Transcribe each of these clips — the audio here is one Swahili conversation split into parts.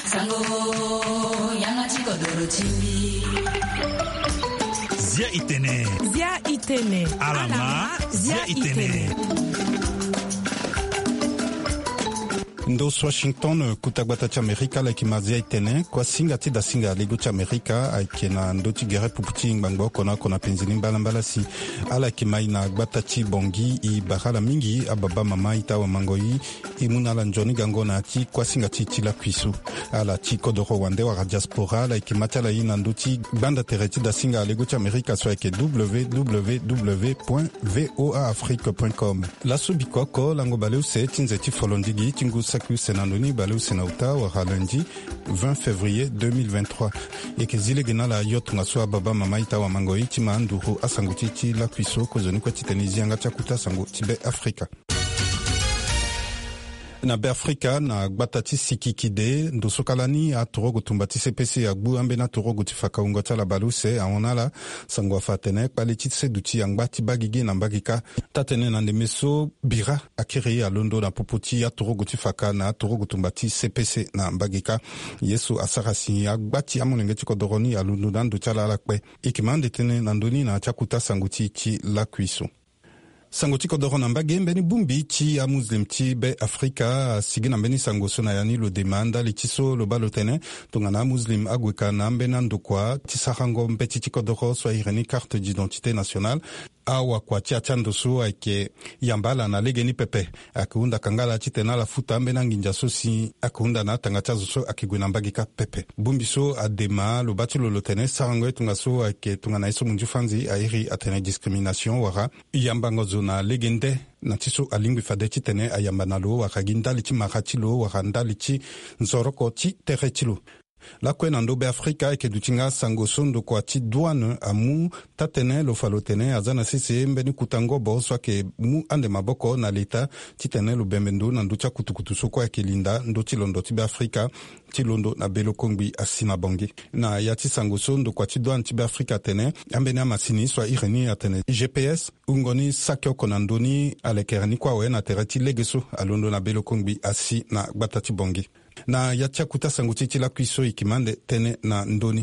Zia Itene. Zia Itene. Alama Zia Itene. Ndos Washington kutagbata cha Amerika la kimazia itene kwa singa tida singa lego cha Amerika aikena ndoti gere puputi ngbango kona penzini mbala si ala kimai na gbata chi bongi I bahala mingi ababa mama ita wa mangoi imuna la njoni gango na ati kwa singa chi la kwisu ala chi kodoro wande wa diaspora la kimata la ina ndoti banda tereti da singa lego cha Amerika so ake www.voaafrique.com la subikoko lango baleu se tinzeti folondigi tingu Senandoni Balou Senauta wa lundi 20 février 2023 et que zile gena la yotunga so baba mama ita wa mangoi tima nduru asanguti la kwiso kozoni kwa titanizi anga chakuta sango tibe Afrika na be Afrika na gbatati sikikide ndosokalani a torogo tumbati CPC agbu ambe na torogo tifaka ungota la baluse aonala sangwa fatene paliti seduti angbati bagigi na mbagika tatene na ndemeso bira akiri a londo na popoti a torogo tifaka na torogo tumbati CPC na mbagika yesu asarasi agbati amonengeti kodoroni a londo na ndochala lakpe ikimande tene na ndoni na chakuta sanguti chi la kwiso Sangoti kodoro na mbage mbeni bumbi chi a muslim chi be Afrika sigi na mbeni sangoso na yani lo demanda li chiso lo balotene tongana muslim agweka na mbena ndokwa tisarango mbeti chi kodoro so ireni carte d'identité nationale awa kwa chia chandoso ake yambala na legeni pepe akunda kangala chitena la futa mbena nginja sosi akunda na tangachazo so akigwena mbagika pepe bumbi so adema lo batulo lotene sarango tunga so ake tunga na iso munjufanzi airi atene discrimination wara yambango na legende na tiso alingwi fadeti tene ayambanalo wakaginda lichi makachilo wakanda lichi nzoroko chi terechilo la kwena ndobe Afrika eke dutinga sango sondo kwa ti douane amu tatene lo falotene azana sisi mbeni kutangobo swake mu ande maboko na leta titene lo bemendo na nducha kutukutu soko eke linda ndo tilondo tibe Afrika tilondo na belo kongbi asina bongi na yati sango sondo kwa ti douane tibe Afrika tene ambeni amasini swa ireni atene GPS ungoni sakyo konandoni alekerani kwa we na tereti legeso alondo na belo kongbi asi na batati bongi na yatia kuta sanguti la kwiso ikimande tene na ndoni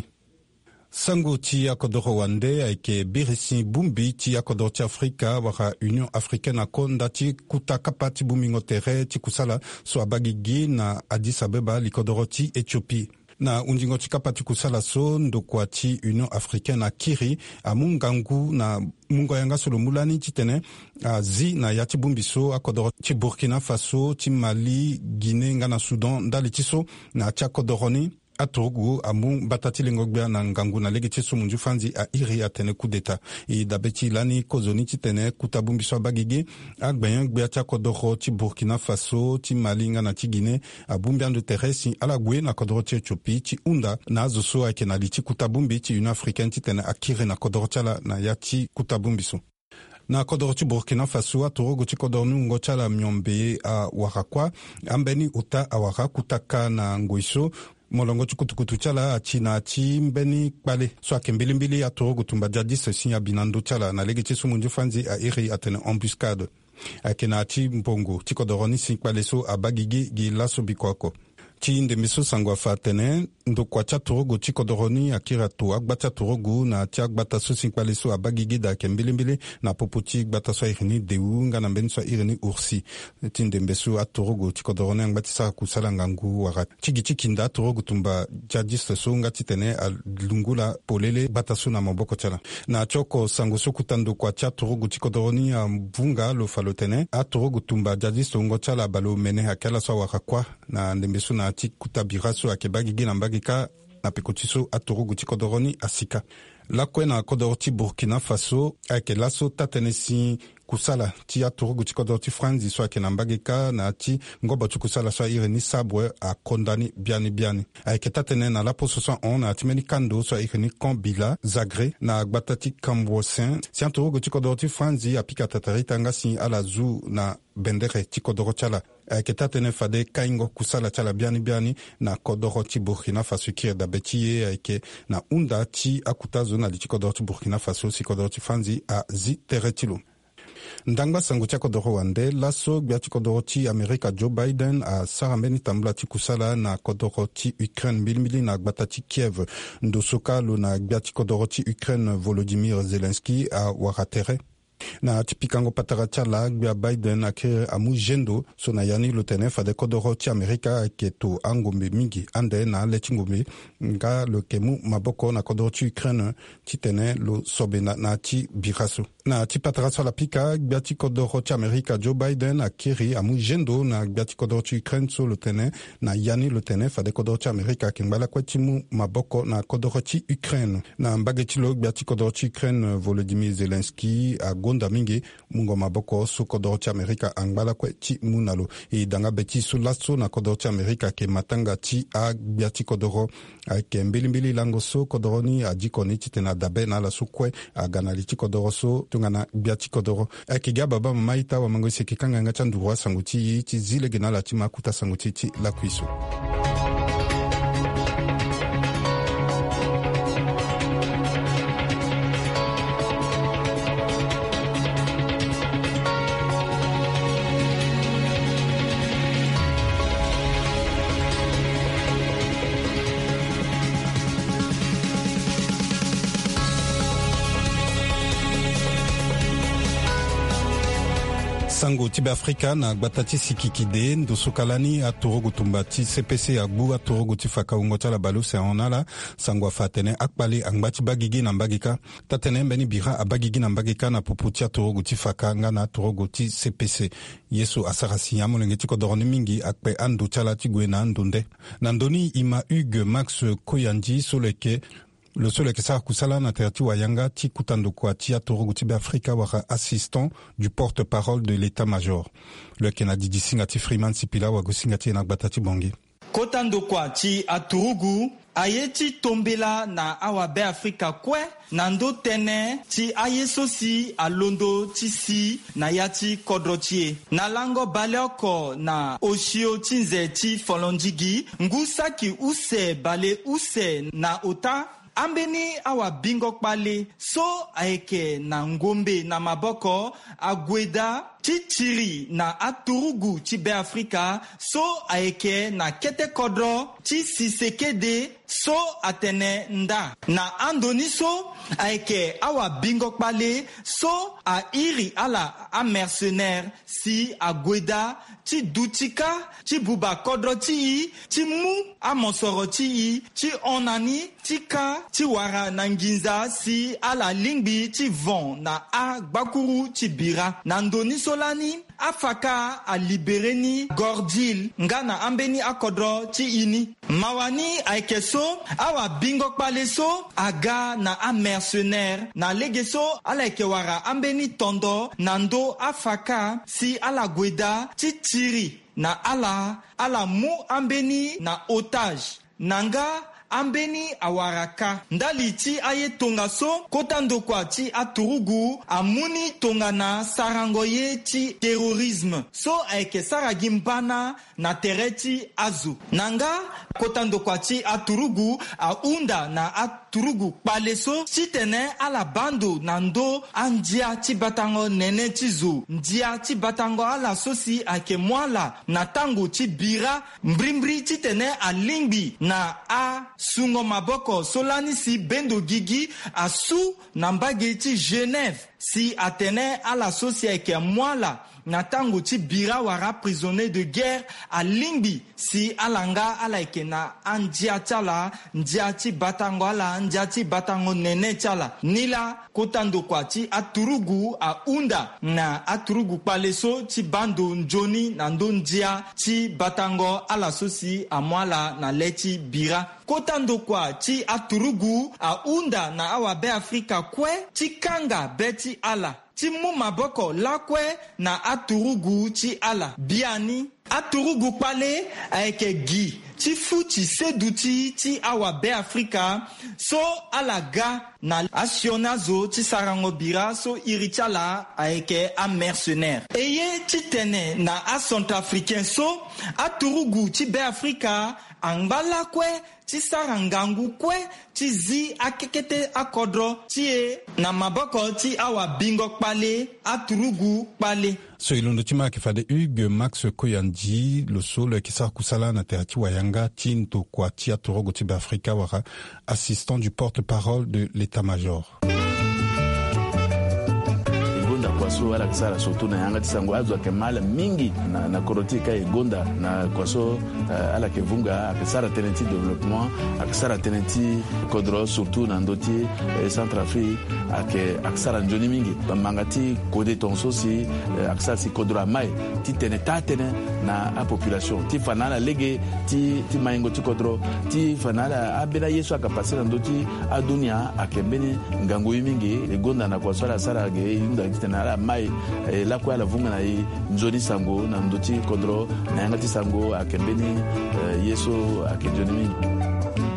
sanguti ya kodoro wande aike birisi bumbi ti ya kodoro ti Afrika waka Union Africaine akonda ti kuta kapati bumingo tere ti kusala so abagigi na Addis Abeba li kodoro ti Ethiopie na unjingo chikapa tikusala so ndokwa ti Union Africaine akiri amungangu na mungo yanga solo mulani chitene zi na yati bumbiso akodoro ti Burkina Faso ti Mali Guinée ngana Sudan ndali tiso na cha kodoroni atogo amu batati lengogbea na ngangu na lege tiso munju fanzi a iri atene coup d'etat i dabeti lani kozoni titene kutabumbiso bagigi agbeyan gbea cha kodoro ti Burkina Faso ti Mali ngana ti Guinée abumbian de teresi ala gwe na kodoro ti Ethiopie ti unda na azoso ake na liti kutabumbi ti Union Africaine titene akiri na kodoro chala na yati kutabumbiso na kodoro ti Burkina Faso atorogo ti kodoro nungo chala myombe a warakwa ambeni uta awara kutaka na ngoiso molongo chukutukutu chala achina chi mbeni kpale so akembilimbili atorogo tumba jadi sesi ya binando chala na lege chi sumunju fanzi a iri atene embuscade akena chi mbongo chi kodoroni si kpale so abagigi gi laso bikwako chi ndemiso sangwa fatene ndo kwa cha torogo chi kodoroni akira to agbata torogo na cha agbata so si kpale so abagigi da kembilimbili na popoti agbata so irini deunga na mbeni so irini ursi ti ndembeso atorogo chi kodoroni angbati sa kusala ngangu wara chigi chikinda torogo tumba jadiste so ngati tene lungula polele bata so na maboko chala na choko sango so kutando kwa cha torogo chi kodoroni mvunga lo falotene atorogo tumba jadiste ngo chala balo mene hakala so wara kwa na ndembeso na ati kutabira so akebagigi na mbagika na pekotiso atorogo ti kodoroni asika la kwena kodoro ti Burkina Faso ake laso tatenesi kusala ti atorogo ti kodoro ti franzi so ake na mbagika na ati ngobo ti kusala so ireni sabwe a kondani biani ake tatene na lapo 61 na ati meni kando so ireni Kambila Zagre na agbata ti Kambwosin si atorogo ti kodoro ti franzi apika tatarita ngasi ala zu na bendere ti kodoro chala ake tatene fade kaingo kusala chala biani na kodoro ti Burkina Faso kir da betiye ake na unda ti akutazo na li ti kodoro ti Burkina Faso si kodoro ti franzi a zi teretilo ndangba sango tia kodoro wande laso gbia ti kodoro ti Amerika Joe Biden a sara mbeni tambula ti kusala na kodoro ti Ukraine mbilimili na gbata ti Kiev ndosoka lo na gbia ti kodoro ti Ukraine Volodymyr Zelensky a waratere na tipikango patara chala gbia Biden ake amu jendo so na yani lotene fade kodoro ti Amerika ke to angombe mingi ande na leti ngombe nga lo kemu maboko na kodoro ti Ukraine ti tene lo sobe na ti biraso na ti patara so la pika gbia ti kodoro ti Amerika Joe Biden akiri amu jendo na gbia ti kodoro ti Ukraine so lotene na yani lotene fade kodoro ti Amerika ke ngbala kwa ti mu maboko na kodoro ti Ukraine na mbage ti lo gbia ti kodoro ti Ukraine Volodymyr Zelensky gonda mingi mungo maboko su kodoro ti Amerika angbala kwe ti munalo e danga beti su laso na kodoro ti Amerika ke matanga ti a gbia ti kodoro ke mbilimbili lango so kodoro ni a jikoni ti tena dabe na la su kwe a ganali ti kodoro so tungana gbia ti kodoro ke ga baba mama ita wa mango seki kanga nga chandurwa sangu ti zile genala ti makuta sangu ti la kuiso. Sango tibe Afrika na gbatati sikikide ndosukalani atoro gutumbati CPC agbu atoro gutifaka ungota la baluse onala sango afatene akpali angbati bagigi na mbagika tatene mbeni bira abagigi na mbagika na puputi atoro gutifaka nga na atoro guti CPC yesu asarasi yamulengeti kodoroni mingi akpe andu chala tigwe na andunde nandoni ima Hugues Max Koyandi soleke le seul qui s'a kusala na terti wayanga ti kutando kwa ti atoro tibe Afrika wara assistant du porte-parole de l'état-major le Kennedy disinga ti Freeman Sipila wa gosinga ti na gbatati bongi kotando kwa ti aturugu ayeti tombela na awabe Afrika kwe nando tene ti ayesosi alondo ti si na yati kodrotie na lango baleoko na oshio tinze ti folonjigi ngusaki use bale use na ota ambeni awa bingo kpale so aeke na ngombe na maboko agweda tichiri na aturugu ti be Afrika so aeke na kete kodro ti sisekede so atene nda na andoni so aeke awa bingo kpale so a iri ala a mercenaire si agweda ti dutika ti buba kodro ti mu a monsoro ti onani tika ti wara na nginza si ala lingbi ti von na a gbakuru ti bira na ndoni solani afaka a libereni gordil nga na ambeni akodro ti ini mawani aike so awa bingo kpale so aga na a mercenaire na lege so ala ike wara ambeni tondo na ndo afaka si ala gweda ti tiri na ala mu ambeni na otage nanga ambeni awaraka ndali ti aye tonga so kotando kwa ti aturugu amuni tonga na sarango ye ti terrorisme so ayeke saragi mbana na tere ti azu nanga kotando kwa ti aturugu aunda na aturugu kpale so ti tene ala bando na ndo andia ti batango nene ti zo ndia ti batango ala so si ayeke mu ala na tango ti bira mbrimbri ti tene alingbi na a sungo maboko solani si bendo gigi asu na mbage ti Genève si atene ala sosi ayeke mwala na tango ti bira wara prisonnier de guerre alingbi si alanga ala yeke na andia ti ala ndia ti batango ala ndia ti batango nene ti ala ni la kotando kua ti aturugu ahunda na aturugu kpale so ti bando nzoni na ndö ndia ti batango ala so si amu ala na le ti bira kotando kua ti aturugu ahunda na awabe Afrika kue ti kanga be ti ala ti mu maboko lakue na aturugu ti ala biani aturugu kpale ayeke gi ti fu ti sedu ti awabe Afrika so ala ga na asiona zo ti sarango bira so iri ti ala ayeke a mercenaire e ye ti tene na a centrafricain so aturugu ti be Afrika angbala kwe ti sara ngangu kwe ti zi akekete akodro ti e na maboko ti awa bingo kpale aturugu kpale. So ilondo ti ma kifade Hugues Max Koyandi lo solo kisar kusala na terati wayanga tinto kwa ti atorogo ti Afrika wara assistant du porte-parole de l'état-major. Kwaso ala kisara soto na yanga tisango azwa kemala mingi na korotika egonda na kwaso ala kevunga akisara tenenti développement akisara tenenti kodro surtout na ndoti Centrafrique akisara njoni mingi bamangati kode tonso si akisara si kodro mai ti tene na a population ti fanala lege ti maingo ti kodro ti fanala abena yesu akapasira ndoti adunia akembeni ngango mingi egonda na kwaso ala sara ge inda kitena ala mai la kwa la vunga na nzoni sango na ndoti kodro na yangati sango akembeni yeso akenjoni mingi.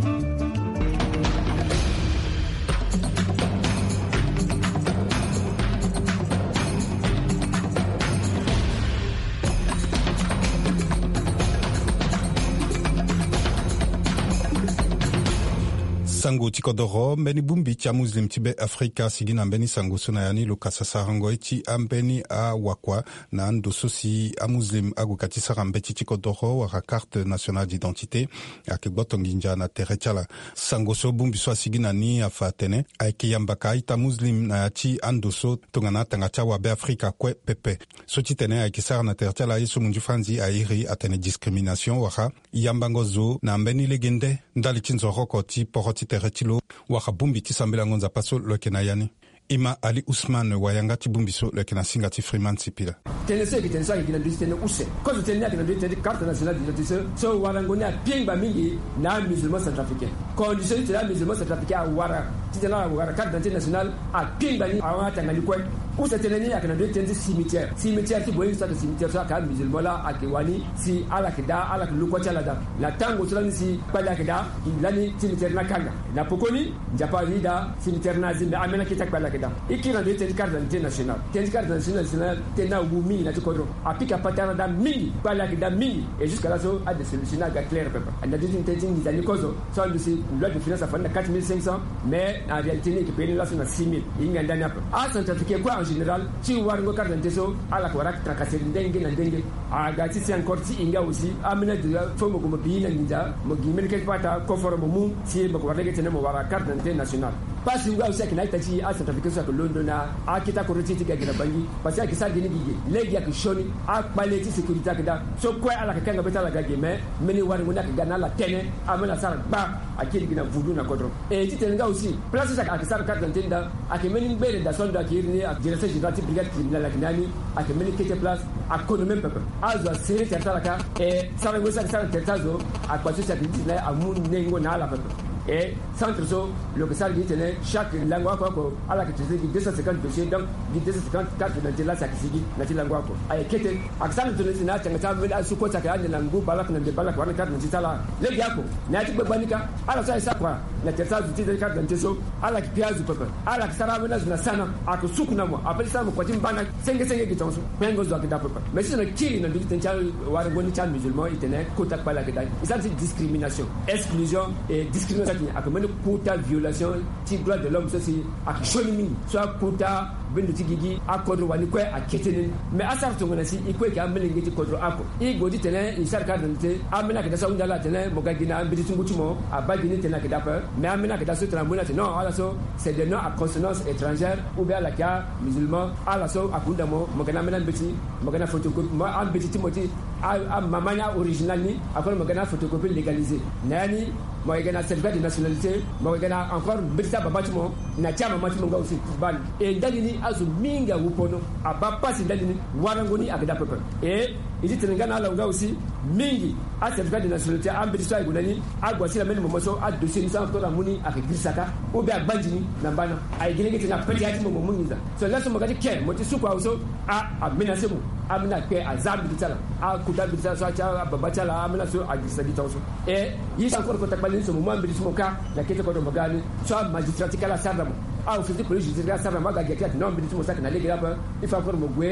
Sango tikodoro mbeni bumbi tia muslim tibe Afrika sigina mbeni sango sunayani lukasa sarango iti ambeni a wakwa na ando sosi a muslim agukati sarambeti tikodoro waka carte nationale d'identité akegbotonginja na terechala sango so bumbi so sigina ni afatene aike yambaka ita muslim na yati ando so tongana tangacha wa be Afrika kwe pepe so titene aike sar na terechala yeso munju franzi airi atene discrimination waka yambango zo na mbeni legende ndali chinzoroko ti poroti teretilo waka bumbi ti sambela ngonza paso lokena yani Ima Ali Ousmane wayanga ti bumbiso lekena singa ti Freeman Sipila. Tenese ki tenesa ki na distene use. Kozo tenea ki na distene carte nationale d'identité so warangoni a piengba mingi na musulman centrafricain. Condition ti la musulman centrafricain wara ti la wara carte d'identité nationale a piengba ni awata ngali kwe. Use teneni ya ki na distene cimetière. Cimetière ti boyin sa cimetière so ka musulman la akiwani si ala kida ala lukwa chala da. La tango so la si pala kida ilani cimetière na kanga. Na pokoni njapa vida cimetière na zimbe amena kita pala iki na dete carte d'identité nationale carte nationale tena wumi na tikodro apika patana da mingi pala da mingi et jusqu'à là so a des solutions à clair papa and the thing is ani kozo so on dit loi de finance afana 4500 mais en réalité ni que là sur 6000 inga ndani hapa a centrafricain quoi en général ti warngo carte d'identité so ala ko rak tracasser ndenge na ndenge a gati c'est encore ti inga aussi amena de fomo ko bi na ninja mo gimel quelque part conforme mu si mo ko rege tene mo wara carte d'identité nationale pas si nga aussi que na itachi a centrafricain so que londona a kita ko reti tiga gina bangi parce que sa gini gige legi ya kishoni a quality sécurité kada so ko ala ka kanga betala gage mais meni wari ngona ka gana la tene amena sara ba akili gina vudu na kodro e titenga aussi place sa ka sara carte d'identité a ke meni bere da sonda kirni a direction générale brigade criminelle la kinani a ke meni kete place a konomen papa azo sere tertala ka e sara ngosa sara tertazo a kwaso sa dinti na amun nengo na ala papa et centre so le que ça dit chaque langue quoi à la que tu dis 250 dossiers donc 250 carte d'identité là ça qui dit na langue quoi ay kete accent de na tanga vela su ko ta ka na ngu balak na de balak wana carte d'identité là le yako na ti banika ala ça quoi na tersa du titre carte d'identité so ala ki piazu papa ala ki sara vela na sana ako suku na mo apel sa mo kwa timbana senge gitonso pengo zo akida papa mais si na kiri na dit tanga wara goni chan musulman itene ko ta pala ke dai ça c'est discrimination exclusion et discrimination akamene kuta violation ti droit de l'homme ceci akishoni mingi so kuta bindu tigigi akodro wani kwe aketene mais asar tongona si ikwe ka amene ngeti kodro ako i godi tene isar ka dante amena ka dasa undala tene mogagina mbidi tungutumo abagini tene ka dapa mais amena ka daso trambona tene non ala so c'est des noms à consonance étrangère ou bien la ka musulman ala so akunda mo mogana mena mbeti mogana photocopie mo ambeti timoti a mamanya original ni akon mogana photocopie légalisée nani mo egana certificat de nationalité mo egana encore mbita babatimo na chama matimo nga aussi ban e ndalini azu minga wupono abapa si ndalini warangoni agada pepe e idi tenengana la nga aussi mingi a certificat de nationalité ambiti so agunani agwasila meni momoso a dossier ni santo la muni akigrisaka ou bien bandini na bana ay gilegi tena peti ati mo muniza so laso mo gadi ke mo ti suko also a menacer mo amina ke azambi tala a kudabi tala so a babata la amina so a gisagi tawso e yi encore ko takbalini so mo ambiti so ka la kete ko do magani so magistrat kala saramo a ofisi police judiciaire saramo ga gati non ambiti so sakana legi hapa ifa ko mo gwe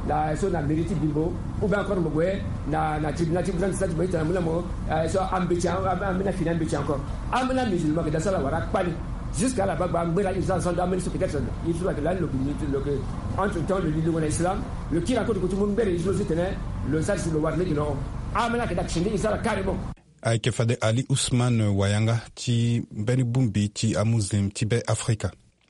la so na mérite bimbo ou bien encore mogwe na tribunal ça tu boita mula mo so ambitia amena fina ambitia encore amena musulman que dans ça la wara pali jusqu'à la baba mbela ils sont d'amener ce peut-être il faut que là le entre temps le livre de l'islam le qui raconte que tout le monde belle ils aussi tenait le ça sur le warle qui non amena que d'action ils ça carrément ayeke fade Ali Ousmane Wayanga ti mbeni bumbi ti amuslim ti be Afrika.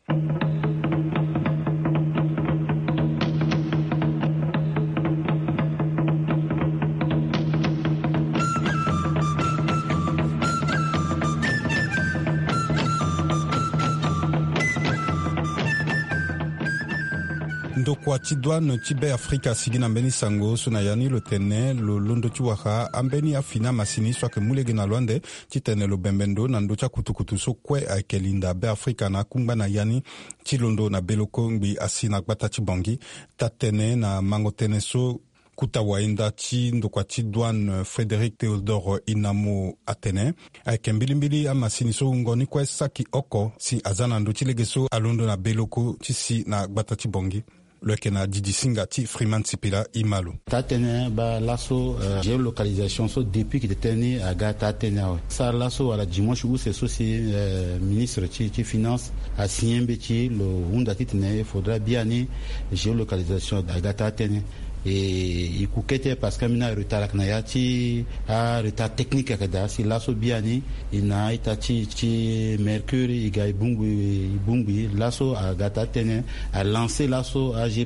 Ndokwa ti douane ti be Afrika sigi na mbeni sango so na yani lo tene lo londo ti waka ambeni afina masini so ayeke mu lege na luande ti tene lo bembendo na ndö ti akutukutu so kue ayeke linda be Afrika na kungba na yani ti londo na beloko ngbi asi na gbata ti bongi ta tene na mango tene so kuta waenda ti ndokua ti douane Frédéric Théodore Inamo atene ayeke mbilimbili amasini so ngoni kue saki oko si aza na ndö ti lege so alondo na beloko ti si na gbata ti bongi le kena Didi Singa ti Freeman Sipila Imalo. Tatene ba lasso géolocalisation so depuis que tene aga tatene ça lasso à la dimanche où c'est aussi ministre ti finance a signé beti le hunda titene faudra bien ni géolocalisation aga tatene et il coûtait parce que mina retard na yati a retard technique kada si lasso biani ina itati ti mercure iga ibungui lasso a gata tene a lancé lasso a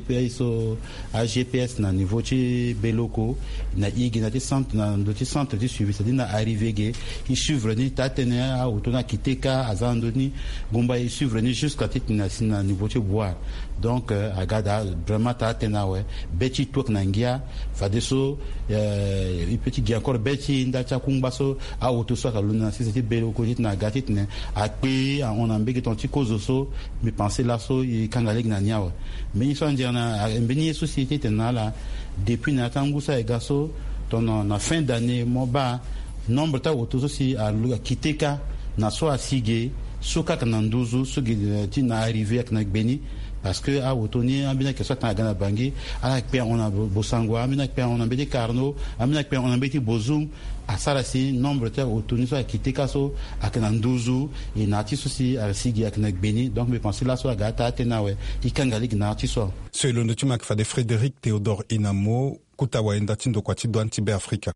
GPS na niveau ti beloko na igina ti centre na do ti centre ti suivi c'est na arrivé ge il suivre ni tatene a autona kiteka azando ni gomba il suivre ni jusqu'à titina na niveau ti bois donc a gada vraiment tatena ouais beti nangia fadeso petit gi encore beti ndacha kumbaso a otoso ka luna si c'était belo ko jitna gatitne a pe on ambeki ton ti kozoso me penser là so i kangaleg na niawa mais ils sont dire na mbeni société tenala depuis na tangusa e gaso ton na fin d'année moba nombre ta otoso si a kiteka na so asige soka kananduzu sugi ti na arrivé ak na beni parce que a otoni ambina que soit na gana bangi ala pe on a bosangwa ambina pe on a beti karno ambina pe on a beti bozum a sala si nombre ta otoni so akite kaso akana nduzu et nati sosi a sigi akana beni donc me penser là so gata tenawe ikangali nati so selon le tumak fa de Frédéric Théodore Inamo kutawa endati ndokwa ti douane ti be Afrika.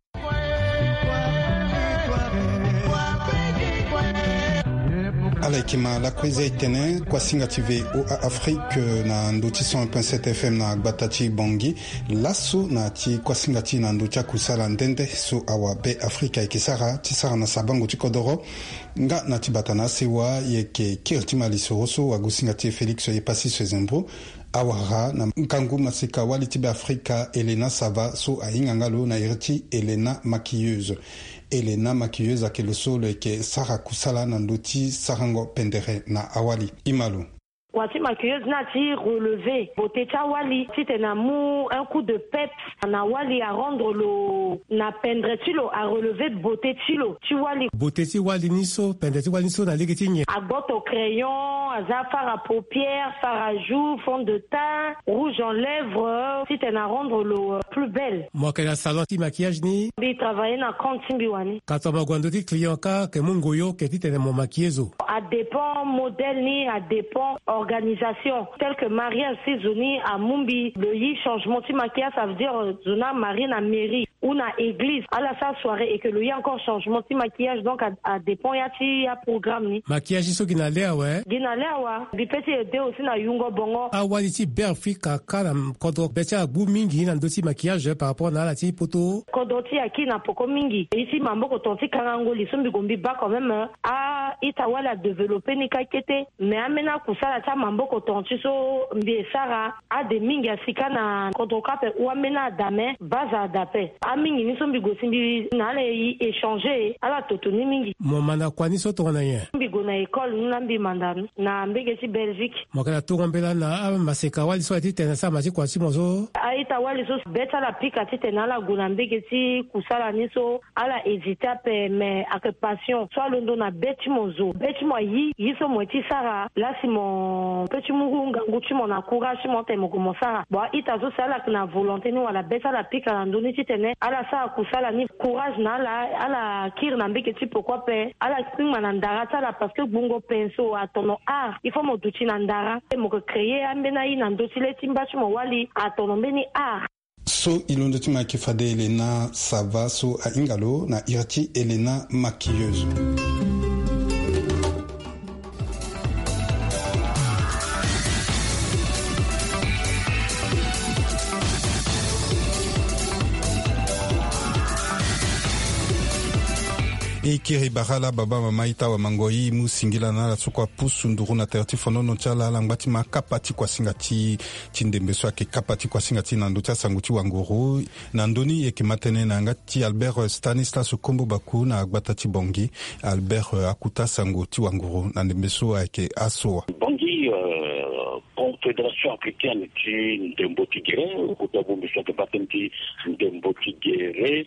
Alaikima la kweza itene kwa singa TV o Afrique na nduti 100.7 FM na gbatachi bongi lasu na ti kwa singa ti na nduti kusala ndende so awa be Afrika ikisara ti sara na sabango ti kodoro nga na ti batana sewa yeke kirti malisoro so wa gusinga ti Félix Yepasi Sezembro awara na nkangu masika wali ti be Afrika Elena Sava so aingangalo na irti Elena Maquilleuse Elena Maquilleuse akele solo ke Sara Kusala na ndoti sarango pendere na awali Imalo. Wati Maquilleuse na ti relevé beauté cha wali ti tena mu un coup de peps na wali à rendre lo na pendre ti lo à relever beauté ti lo ti wali beauté ti wali ni so pendre ti wali so na lege ti nye a botte au crayon aza fard à paupières fard à joues fond de teint rouge en lèvres ti tena rendre lo plus belle mo ke na salon ti maquillage ni bi travailler na compte wani quand on gwando ti client ka ke mungoyo ke ti tena mo maquilleuse a dépend modèle ni a dépend organisation telle que Marie Saisoni à Mumbi le yi changement ti maquillage ça veut dire zona Marie na mairie ou na église à la sa soirée et que le y encore changement ti maquillage donc à dépend ya ti ya programme ni maquillage so gina lewa bi peti de aussi na yungo bongo awali ti be Afrika kala kodo becha bu mingi na ndoti maquillage par rapport na la ti poto kodo ti aki na poko mingi ici mambo ko tonti kangango li sombi gombi ba quand même a itawala développer ni kakete mais amena kusala ta mambo ko tonti so mbi sara a de mingi asika na kodo kape ou amena dame baza dape mingi ni sombi gosimbi na le échanger ala totoni mingi mo mana kwani so to na ye mbi go na école na mbi mandan na mbege ci Belgique mo kala to ngombela na maseka wali so ti tena sa maji kwa si mozo aita wali so beta la pika ti tena la go na mbege ci kusala ni so ala hésiter pe mais avec passion so londo na beti mozo mozo beti mo yi so moti sara la si mon petit murunga nguchi mon encourage mon temo comme ça bon itazo sala na volonté ni wala beta la pika na ndoni titene ala sa kusala ni courage na ala kir na mbeke ti pourquoi pe ala spring manandara tala parce que bungo penso atono art il faut mo duchi nandara mo créer ambena yi na ndoti le timbachi mo wali atono mbeni art so ilondo ti makifade Elena Sava so a ingalo na irati Elena maquilleuse. Ikiri barala baba mama ita wa mangoi musingila na la sukwa pusu nduru na terti fonono chala langbati ma kapati kwa singati chindembeso ake kapati kwa singati na ndocha sanguti wanguru na ndoni eke matene na ngati Albert Stanislas Kombo Baku na agbatati bongi Albert akuta sanguti wanguru na ndembeso ake asoa bongi Confédération africaine qui ndembo tigere kutabumbi ke patenti ndembo tigere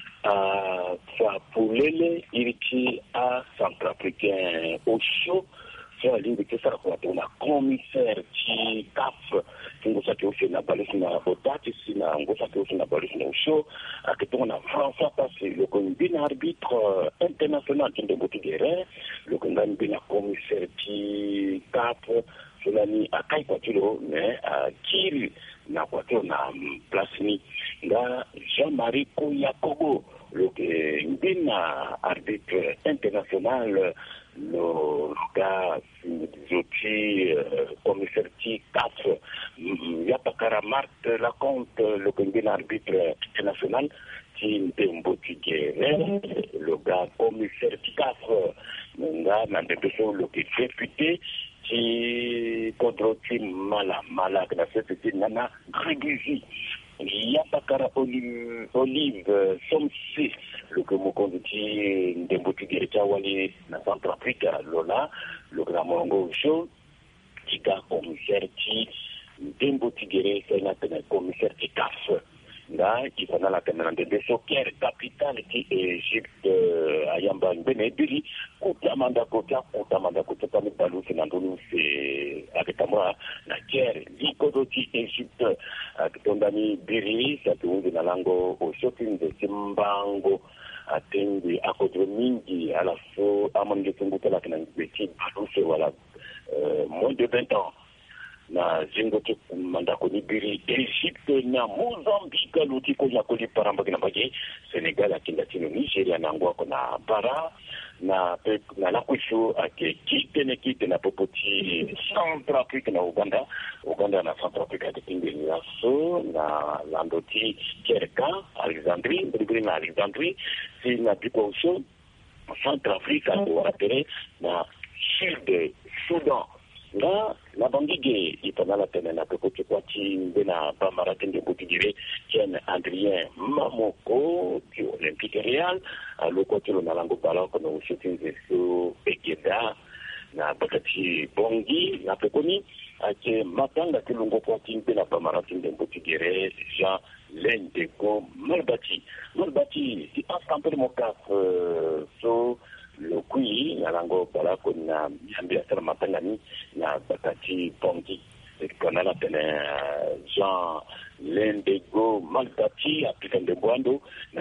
Fapulele iriti a Centrafricain Osho sur ligne que ça quoi on a commissaire qui CAF ngo sa ko na balisi na botati sina ngo sa ko na balisi na Osho que on a François passé le combine arbitre international de Botigere le combine commissaire qui CAF solani akai kwatilo mais kiri na kwatilo na place ni nga Jean-Marie Koyakobo le combine arbitre international le gars Zoti commissaire CAF Yapakara Marthe raconte le combine arbitre international qui Ndembo Tigere le gars commissaire CAF nga na ndembeso le député qui Kodroti Mala na cette nana Gréguzi Yapakara Olive Somsi le que mo conduit Ndembo Tigere Wali na Centrafrique Lola le grand Mongo show qui ga commissaire qui Ndembo Tigere c'est la commissaire qui CAF là qui pendant la tenne de Soker capitale qui Égypte ayamba benediri kutamanda kota kami balu sinandoni c'est avec moi la guerre likodoti Égypte kitondani biri ça tuungi na lango au shopping de Simbango atendi akodro mingi alafu amonge tungutela kana beti balu c'est voilà moins de 20 ans na zingoto mandako ni biri Egypte na Mozambique lutiko ya kuli paramba kina baje Senegal akinda tino Nigeria na ngwako na bara na la kwisho ake kite na popoti Centrafrique na Uganda na Centrafrique akinda ni aso na landoti Kerka Alexandrie brigri na Alexandrie si na biko show Centrafrique ndo apere na Sud Soudan la bandige ipanala tena na kokoti kwati mbena bamarate Ndembo Tigere Ken Adrien Mamoko du Olympique Real lokoti lo nalango balako no shooting zeso Begeda na bakati bongi na pekoni ake matanga kilungo kwati mbena bamarate Ndembo Tigere Jean Lendeko Malbati si askampe mo kaf so le kui na lango balako na yambia sana matangani na bakati pongi kona la tene Jean Lendego Malbati Africain de Boando na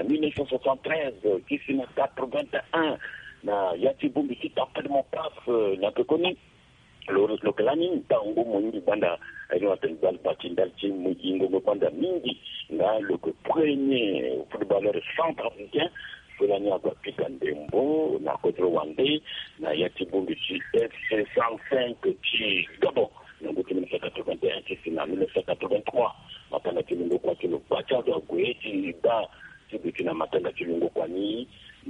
1973 kisi na 81 na yati bumbi si tapade mon paf na pekoni lo kelani tango mwingi banda ayo atendal batindal chi mwingi banda mingi na le premier footballeur centrafricain Fulani Agwapika Ndembo na Kodro Wande na yati bumbi chi FC 105 chi Gabon na nguti 1981 kisi na 1983 matanga kilungo kwa kilo bacha do agweti da tibuki na matanga kilungo kwa ni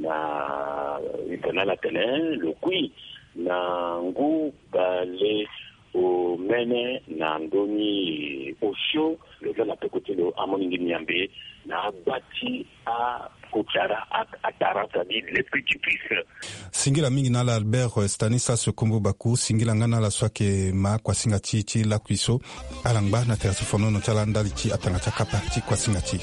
na ipanala tene le kui na ngu bale o mene na ndoni Osho le zala pekotelo amoningi nyambe na bati a kuchara atara tadi le petit pisse singila mingi na Albert Stanislas Kombo Baku singila ngana la swake ma kwa singati la kwiso alangba na tersofono no chala ndali chi atanga chakapa chi kwa singati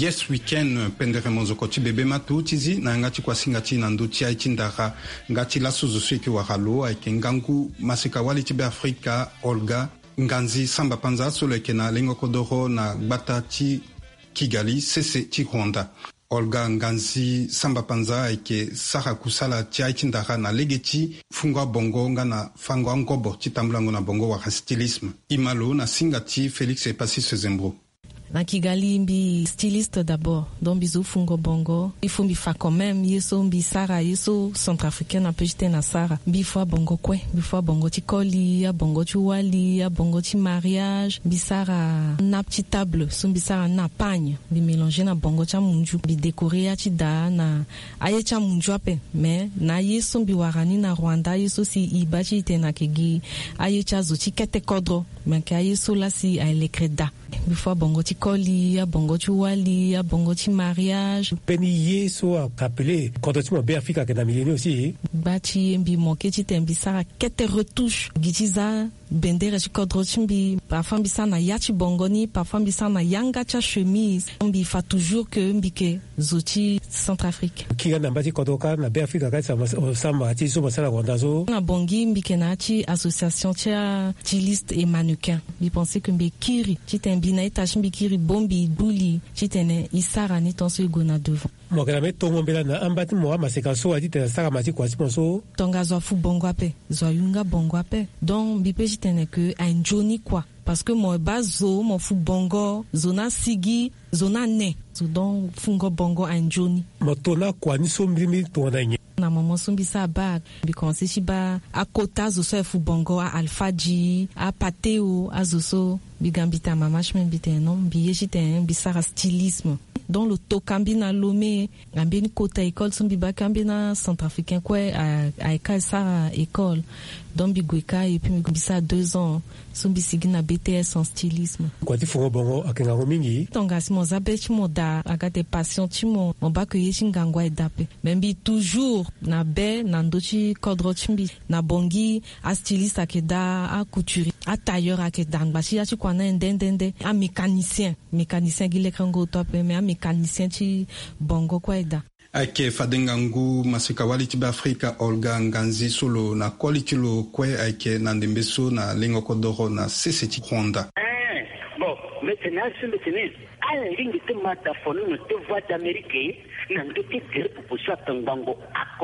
Yes weekend pendere mozoko ti bebe matu tizi na ngati kwa singati na nduti ai tindara ngati la suzusu ki wakalo ai kengangu masika wali ti be Afrika Olga Nganzi samba panza solo kena lengo kodoro na gbata ti Kigali sese ti Rwanda. Olga Nganzi samba panza eke saka kusala ti ai tindara na legeti fungwa bongo nga na fangwa ngobo ti tambulango na bongo wa stylisme. Imalo na singati Félix et Passis Zembro. Na Kigali mbi styliste d'abord, donc bizu fungo bongo. Il faut mbi fa quand même, yeso mbi Sara, yeso centrafricain na pejite na Sara. Mbi fois bongo kwe, mbi fois bongo ti koli, ya bongo ti wali, ya bongo ti mariage. Mbi Sara na petit table, so mbi Sara na pagne, mbi mélanger na bongo cha munju. Mbi décorer ya ti da na aye cha munju ape. Mais na yeso mbi warani na Rwanda, yeso si ibachi ite na kegi, aye cha zo ti kete kodro. Mais ka yeso la si aye le kreda. Mbi fois bongo ti koli, ya bongo ti wali, ya bongo ti mariage. Peni yeso a rappelé quand tu m'as bien Afrika que na millénaire aussi. Bati mbi moke ti tembi Sara kete retouche. Gitiza bendere ti kodro ti mbi parfois mbi sa na ya ti bongo ni, parfois mbi sa na yanga cha chemise. Mbi fa toujours que mbi ke zoti Centrafrique. Ki na mbati kodro ka na bien Afrika ka sama ti so masala Rwanda zo. Na bongi mbi ke na ti association ti liste et mannequin. Mbi pensé que mbi kiri ti tembi na ita mbi kiri bombi buli ti tene isara ni tonso igona devant. Mo kana me tongo mbela na ambati mo maseka so ati te sara mati kwa siponso. Tonga zo fu bongo ape, zo yunga bongo ape. Donc mbi pe tene que un joni quoi. Parce que moi bazo mon fu bongo zona sigi zona ne zo don fungo bongo un joni motona kwa ni so mbi to na nye na maman sombi sa ba bi konse shi ba akota zo so fu bongo a alfaji a pateo a zo so bi gambita mama chmen bi te non bi yeshite bi sara stylisme dans le tokambi na lomé gambi ni kota école sombi ba kambi na centrafricain quoi a école sara école donc bi gweka et puis bi sa 2 ans sombi sigi na BTS en stylisme. Kwa ti fungo bongo akenga mingi. Tonga si mon zabe ti mo da aga des passions ti mon ba que yeshi ngangwa edape. Membi toujours na be na ndochi kodro chimbi na bongi a styliste akeda a couturier a tailleur akeda ngbashi ya ti kwana ndendende a mécanicien gile krango top mais a mécanicien ti bongo kwa eda. Ake fadengangu masika wali tiba Afrika Olga Nganzi solo na quality lo kwe ake na ndembeso na lengo kodoro na sese ti Rwanda. Bon, maintenant c'est maintenant à la ligne de mataphone no te voix d'Amérique na ndote tere proposition tangango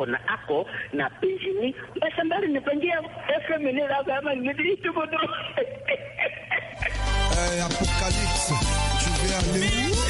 ako na penjini basambari ne pangia FMN la gama ngedi to bodo. Apocalypse, tu veux aller où?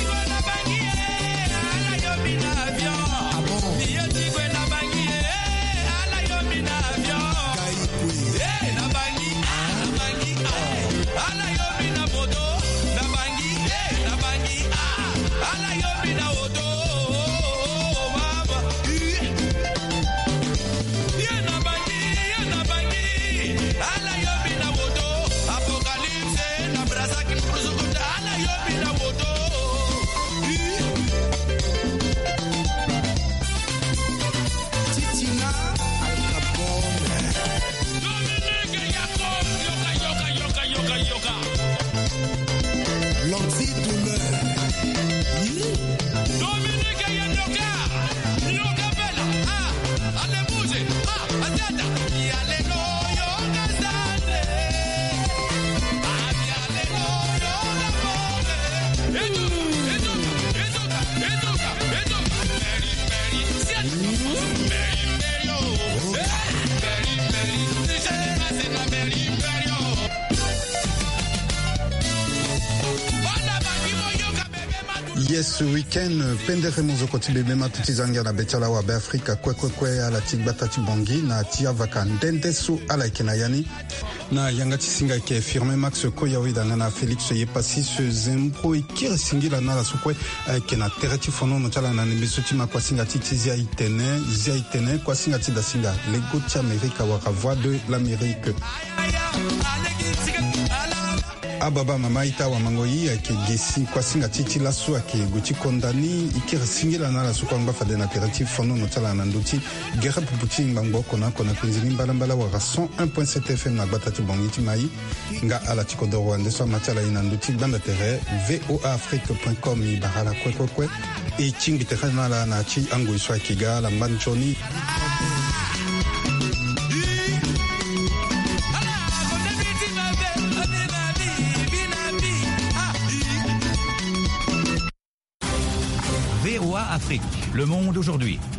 Yes weekend pendere mozoko ti bebe matu ti zangia na betala wa be Afrika kwe ala ti gbata ti bongi na ti avaka ndende so ala yeke na yani na yanga ti singa yeke firme Max Koya wedanga na Félix ye Passis Zembro e kiri singila na la so kue ayeke na tere ti fono no ti ala na ndembe so ti ma kua singa ti zia itene kua singa ti da singa lego ti Amérique awaka voix de l'Amérique. ababa mama ita wa mangoi ake gesi kwa singa titi la su ake guti kondani ikira singila na la su kwa mba fade na alternative fono notala na nduti gera puputi mbangbo kona penzini mbala wa 101.7 FM na batati bongiti mai nga ala tiko do Rwanda so machala ina nduti banda tere voafrique.com ibarala kwe e chingi tere na la na chi ango iswa kiga la manchoni VOA Afrique, le monde aujourd'hui.